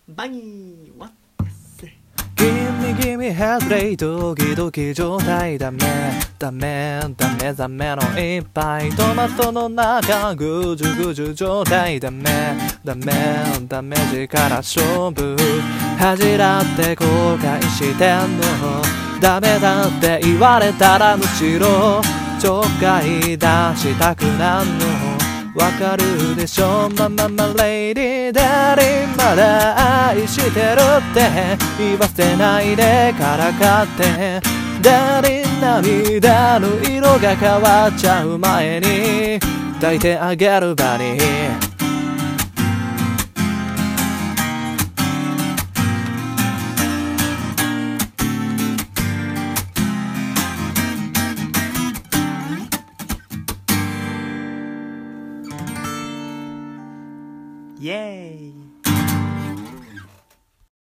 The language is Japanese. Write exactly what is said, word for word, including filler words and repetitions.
バニーワッセギミギミヘッドレイドキドキ状態ダメダメダメダメのいっぱいトマトの中ぐじゅぐじゅ状態ダメダメダメ力勝負恥じらって後悔してんのダメだって言われたらむしろちょっかい出したくなんのわかるでしょマママレイディダリンまだ愛してるって言わせないでからかってダリン涙の色が変わっちゃう前に抱いてあげるバニー